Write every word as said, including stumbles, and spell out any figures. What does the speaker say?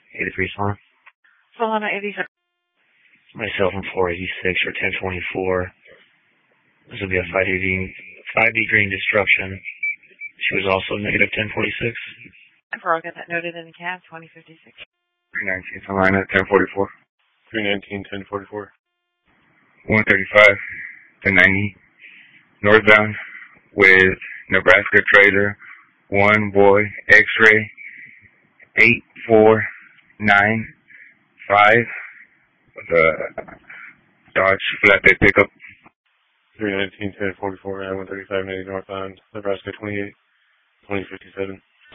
eighty-three Solana. Solana eighty-six. Myself in four eighty-six or ten twenty-four. This will be a five D green destruction. She was also negative ten forty-six. I'll get that noted in the cab, twenty fifty-six. three nineteen Solana, ten forty-four. three nineteen, ten forty-four. one thirty-five to ninety. Northbound with Nebraska Trader, one boy, X-ray, eight four nine five, with a Dodge flatbed pickup. three nineteen, ten forty-four, I one thirty-five, ninety northbound, Nebraska twenty-eight, twenty fifty-seven.